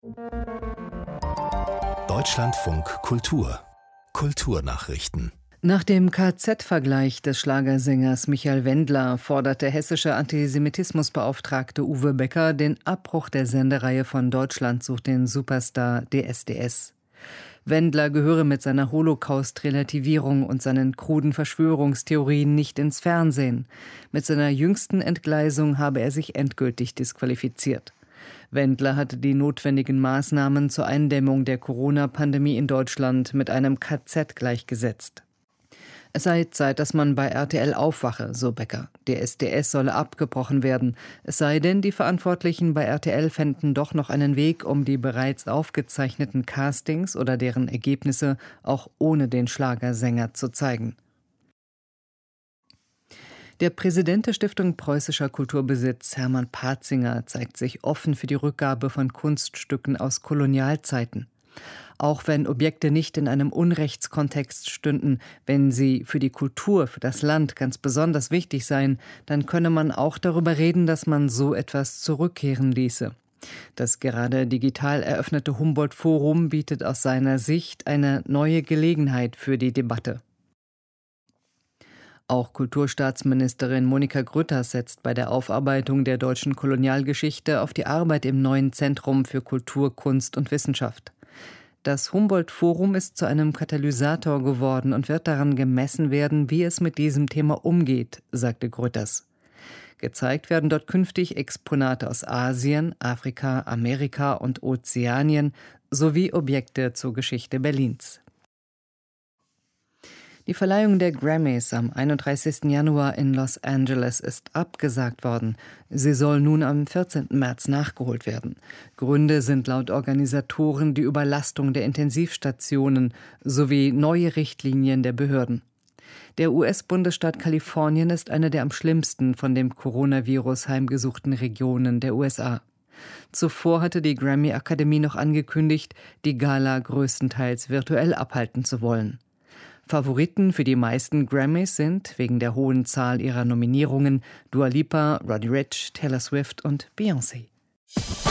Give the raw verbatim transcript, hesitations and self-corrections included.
Deutschlandfunk Kultur Kulturnachrichten. Nach dem K Z-Vergleich des Schlagersängers Michael Wendler fordert der hessische Antisemitismusbeauftragte Uwe Becker den Abbruch der Sendereihe von Deutschland sucht den Superstar D S D S. Wendler gehöre mit seiner Holocaust-Relativierung und seinen kruden Verschwörungstheorien nicht ins Fernsehen. Mit seiner jüngsten Entgleisung habe er sich endgültig disqualifiziert. Wendler hatte die notwendigen Maßnahmen zur Eindämmung der Corona-Pandemie in Deutschland mit einem K Z gleichgesetzt. Es sei Zeit, dass man bei R T L aufwache, so Becker. Der S D S solle abgebrochen werden. Es sei denn, die Verantwortlichen bei R T L fänden doch noch einen Weg, um die bereits aufgezeichneten Castings oder deren Ergebnisse auch ohne den Schlagersänger zu zeigen. Der Präsident der Stiftung Preußischer Kulturbesitz, Hermann Patzinger, zeigt sich offen für die Rückgabe von Kunststücken aus Kolonialzeiten. Auch wenn Objekte nicht in einem Unrechtskontext stünden, wenn sie für die Kultur, für das Land ganz besonders wichtig seien, dann könne man auch darüber reden, dass man so etwas zurückkehren ließe. Das gerade digital eröffnete Humboldt-Forum bietet aus seiner Sicht eine neue Gelegenheit für die Debatte. Auch Kulturstaatsministerin Monika Grütters setzt bei der Aufarbeitung der deutschen Kolonialgeschichte auf die Arbeit im neuen Zentrum für Kultur, Kunst und Wissenschaft. Das Humboldt-Forum ist zu einem Katalysator geworden und wird daran gemessen werden, wie es mit diesem Thema umgeht, sagte Grütters. Gezeigt werden dort künftig Exponate aus Asien, Afrika, Amerika und Ozeanien sowie Objekte zur Geschichte Berlins. Die Verleihung der Grammys am einunddreißigsten Januar in Los Angeles ist abgesagt worden. Sie soll nun am vierzehnten März nachgeholt werden. Gründe sind laut Organisatoren die Überlastung der Intensivstationen sowie neue Richtlinien der Behörden. Der U S-Bundesstaat Kalifornien ist eine der am schlimmsten von dem Coronavirus heimgesuchten Regionen der U S A. Zuvor hatte die Grammy-Akademie noch angekündigt, die Gala größtenteils virtuell abhalten zu wollen. Favoriten für die meisten Grammys sind, wegen der hohen Zahl ihrer Nominierungen, Dua Lipa, Roddy Ricch, Taylor Swift und Beyoncé.